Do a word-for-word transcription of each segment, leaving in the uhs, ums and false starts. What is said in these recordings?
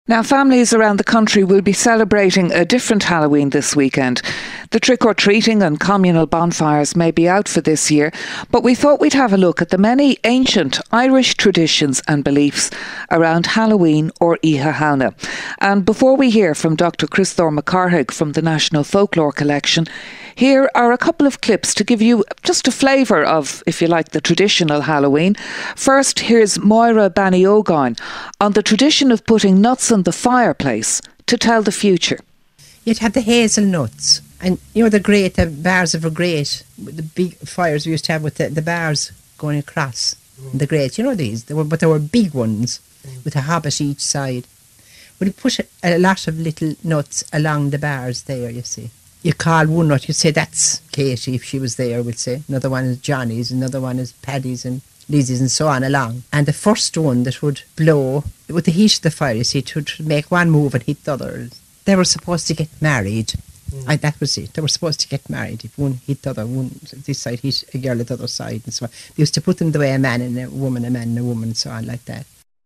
Now, families around the country will be celebrating a different Halloween this weekend. The trick-or-treating and communal bonfires may be out for this year, but we thought we'd have a look at the many ancient Irish traditions and beliefs around Halloween or Oíche Chathaoine. And before we hear from Doctor Christopher McCarthaigh from the National Folklore Collection, here are a couple of clips to give you just a flavour of, if you like, the traditional Halloween. First, here's Moira Bannyogain on the tradition of putting nuts in the fireplace to tell the future. You'd have the hazelnuts, and you know the grate, the bars of a grate, the big fires we used to have with the, the bars going across mm. the grate. You know these, they were, but they were big ones mm. with a hobbit each side. We'd push a, a lot of little nuts along the bars there, you see. You call one nut, you'd say that's Katie if she was there, we'd say. Another one is Johnny's, another one is Paddy's and Lizzie's and so on along. And the first one that would blow, with the heat of the fire, you see, it would make one move and hit the other. They were supposed to get married. Mm. And that was it. They were supposed to get married. If one hit the other, one this side hit a girl at the other side and so on. They used to put them the way a man and a woman, a man and a woman and so on like that.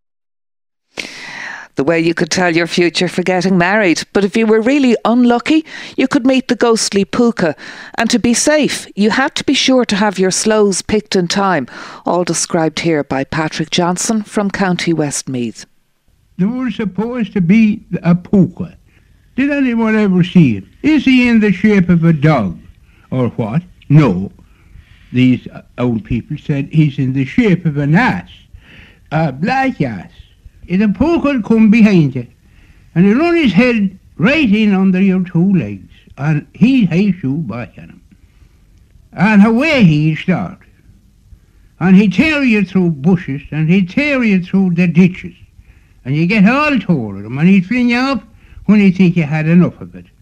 The way you could tell your future for getting married. But if you were really unlucky, you could meet the ghostly Púca. And to be safe, you had to be sure to have your sloes picked in time. All described here by Patrick Johnson from County Westmeath. There was supposed to be a Púca. Did anyone ever see it? Is he in the shape of a dog? Or what? No. These old people said he's in the shape of an ass. A black ass. The Púca will come behind you, and he'll run his head right in under your two legs, and he'll hate you back at him. And away he'll start. And he'll tear you through bushes, and he'll tear you through the ditches. And you get all told of him, and he'll fling you up when he think you had enough of it.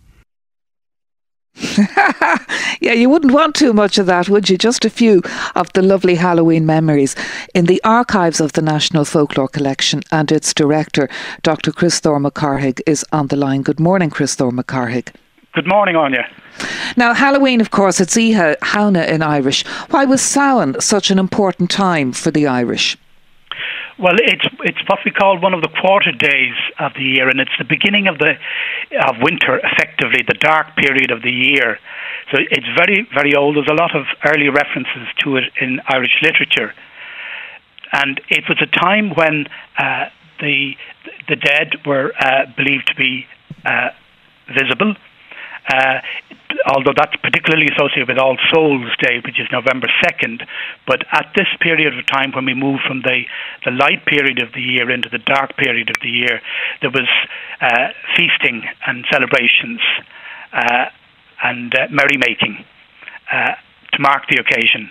Yeah, you wouldn't want too much of that, would you? Just a few of the lovely Halloween memories in the archives of the National Folklore Collection, and its director, Doctor Christopher McCarthaigh, is on the line. Good morning, Christopher McCarthaigh. Good morning, Anya. Now, Halloween, of course, it's Oíche Chathaoine in Irish. Why was Samhain such an important time for the Irish? Well, it's it's what we call one of the quarter days of the year, and it's the beginning of the of winter, effectively, the dark period of the year. So it's very, very old. There's a lot of early references to it in Irish literature. And it was a time when uh, the the dead were uh, believed to be uh, visible, uh, although that's particularly associated with All Souls' Day, which is November second. But at this period of time, when we move from the, the light period of the year into the dark period of the year, there was uh, feasting and celebrations uh, and uh, merrymaking uh, to mark the occasion.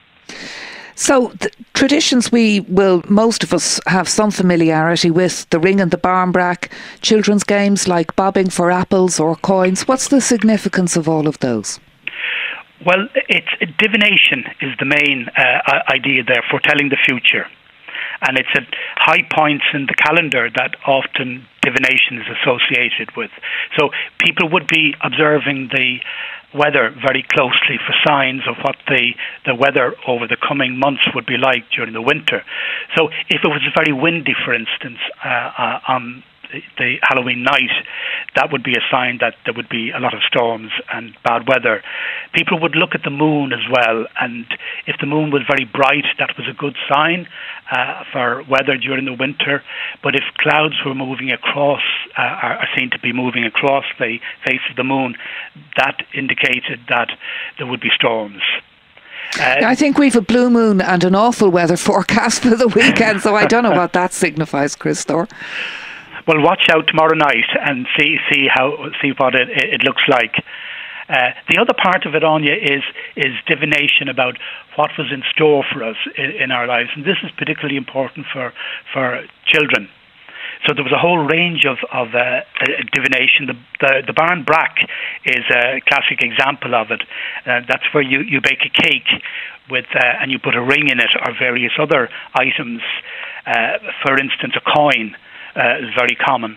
So, the traditions we will, most of us have some familiarity with, the ring and the barmbrack, children's games like bobbing for apples or coins. What's the significance of all of those? Well, it's divination is the main uh, idea there, foretelling the future. And it's at high points in the calendar that often divination is associated with. So people would be observing the weather very closely for signs of what the, the weather over the coming months would be like during the winter. So if it was very windy, for instance, uh, uh, on the Halloween night, that would be a sign that there would be a lot of storms and bad weather. People would look at the moon as well, and if the moon was very bright, that was a good sign uh, for weather during the winter. But if clouds were moving across, uh, are seen to be moving across the face of the moon, that indicated that there would be storms. Uh, I think we've a blue moon and an awful weather forecast for the weekend, so I don't know what that signifies, Christopher. Well, watch out tomorrow night and see see how see what it, it looks like. Uh, the other part of it, Anya, is is divination about what was in store for us in, in our lives, and this is particularly important for for children. So there was a whole range of of uh, divination. The, the the barmbrack is a classic example of it. Uh, that's where you, you bake a cake with uh, and you put a ring in it or various other items. Uh, for instance, a coin. Uh, is very common.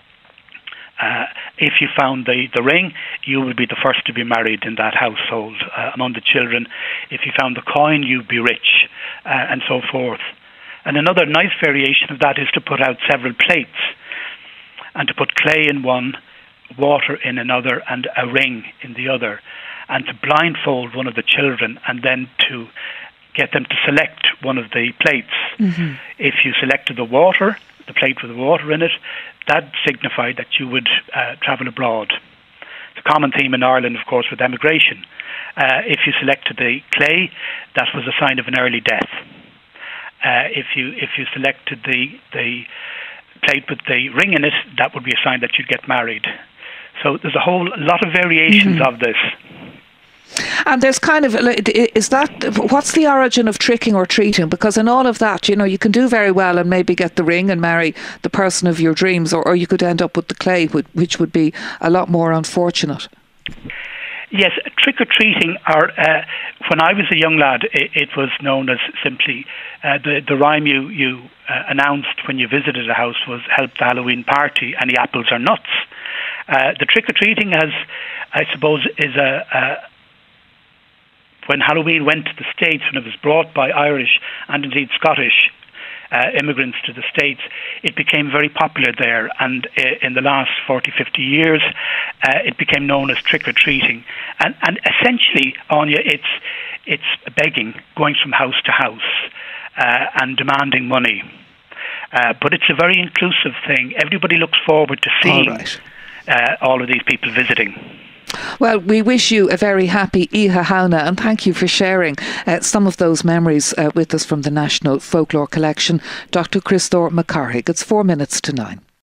Uh, if you found the, the ring, you would be the first to be married in that household uh, among the children. If you found the coin, you'd be rich, uh, and so forth. And another nice variation of that is to put out several plates. and to put clay in one, water in another, and a ring in the other, and to blindfold one of the children and then to get them to select one of the plates. Mm-hmm. If you selected the water, the plate with the water in it, that signified that you would uh, travel abroad. The common theme in Ireland, of course, with emigration. Uh, if you selected the clay, that was a sign of an early death. Uh, if you if you selected the the plate with the ring in it, that would be a sign that you'd get married. So there's a whole lot of variations mm-hmm. of this. And there's kind of, is that, what's the origin of tricking or treating? Because in all of that, you know, you can do very well and maybe get the ring and marry the person of your dreams, or, or you could end up with the clay, which would be a lot more unfortunate. Yes, trick-or-treating, or, uh, when I was a young lad, it, it was known as simply, uh, the, the rhyme you, you uh, announced when you visited a house was, help the Halloween party, any apples or nuts. Uh, the trick-or-treating has, I suppose, is a... a when Halloween went to the States, when it was brought by Irish and indeed Scottish uh, immigrants to the States, it became very popular there. And uh, in the last forty, fifty years, uh, it became known as trick-or-treating. And, and essentially, Anya, it's, it's begging, going from house to house uh, and demanding money. Uh, but it's a very inclusive thing. Everybody looks forward to seeing all, right. uh, all of these people visiting. Well, we wish you a very happy Iha Hauna, and thank you for sharing uh, some of those memories uh, with us from the National Folklore Collection. Doctor Christopher McCarthy. It's four minutes to nine.